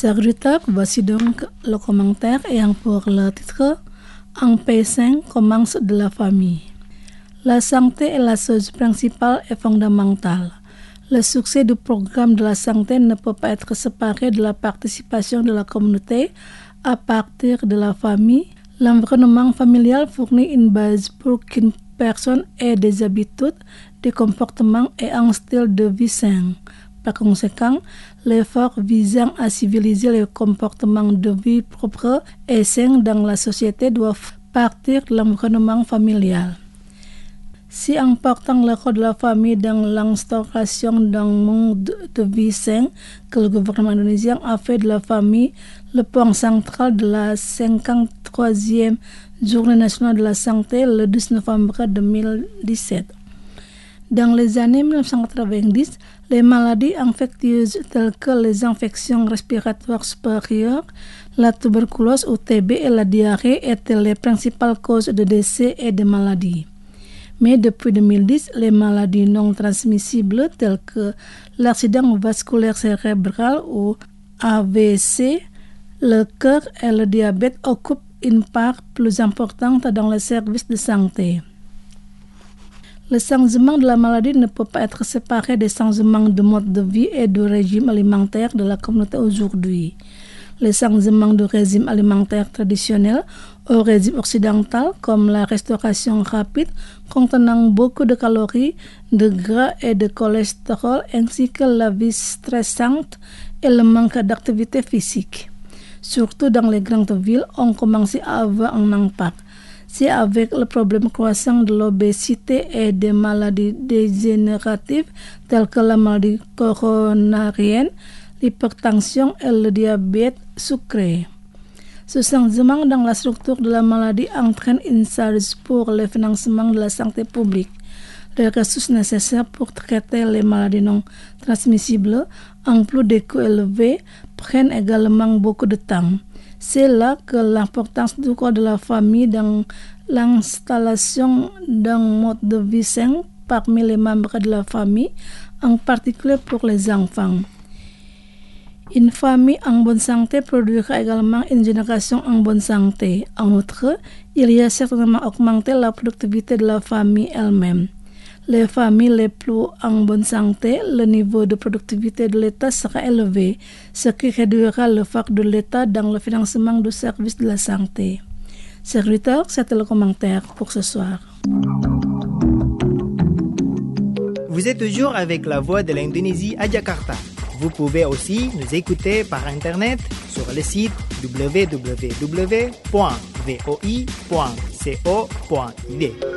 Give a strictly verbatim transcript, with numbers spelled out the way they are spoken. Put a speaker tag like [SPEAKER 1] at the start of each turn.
[SPEAKER 1] Chers auditeurs, voici donc le commentaire ayant pour le titre « Un pays sain commence de la famille ». La santé est la chose principale et fondamentale. Le succès du programme de la santé ne peut pas être séparé de la participation de la communauté à partir de la famille. L'environnement familial fournit une base pour qu'une personne ait des habitudes, des comportements et un style de vie sain. Par conséquent, l'effort visant à civiliser les comportements de vie propres et sains dans la société doit partir de l'environnement familial. Si important le rôle de la famille dans l'instauration d'un monde de vie sain que le gouvernement indonésien a fait de la famille le point central de la cinquante-troisième Journée nationale de la santé le douze novembre deux mille dix-sept. Dans les années mille neuf cent quatre-vingt-dix, les maladies infectieuses telles que les infections respiratoires supérieures, la tuberculose ou T B et la diarrhée étaient les principales causes de décès et de maladies. Mais depuis deux mille dix, les maladies non transmissibles telles que l'accident vasculaire cérébral ou A V C, le cœur et le diabète occupent une part plus importante dans les services de santé. Le changement de la maladie ne peut pas être séparé des changements de mode de vie et du régime alimentaire de la communauté aujourd'hui. Les changements du régime alimentaire traditionnel au régime occidental, comme la restauration rapide contenant beaucoup de calories, de gras et de cholestérol, ainsi que la vie stressante et le manque d'activité physique. Surtout dans les grandes villes, ont commencé à avoir un impact. C'est avec le problème croissant de l'obésité et des maladies dégénératives telles que la maladie coronarienne, l'hypertension et le diabète sucré. Ce changement dans la structure de la maladie entraîne une charge pour le financement de la santé publique. Les ressources nécessaires pour traiter les maladies non transmissibles, en plus des coûts élevés, prennent également beaucoup de temps. C'est là que l'importance du rôle de la famille dans l'installation d'un mode de vie sain parmi les membres de la famille, en particulier pour les enfants. Une famille en bonne santé produira également une génération en bonne santé. En outre, il y a certainement augmenté la productivité de la famille elle-même. Les familles les plus en bonne santé, le niveau de productivité de l'État sera élevé, ce qui réduira l'effort de l'État dans le financement du service de la santé. Chers auditeurs, c'était le commentaire pour ce soir.
[SPEAKER 2] Vous êtes toujours avec la voix de l'Indonésie à Jakarta. Vous pouvez aussi nous écouter par Internet sur le site w w w point v o i point co point i d.